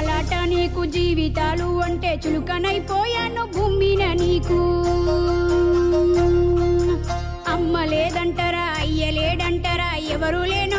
అమ్మలాట నీకు జీవితాలు అంటే చులుకనైపోయాను భూమిన నీకు అమ్మ లేదంటారా అయ్య లేడంటారా ఎవరు లేని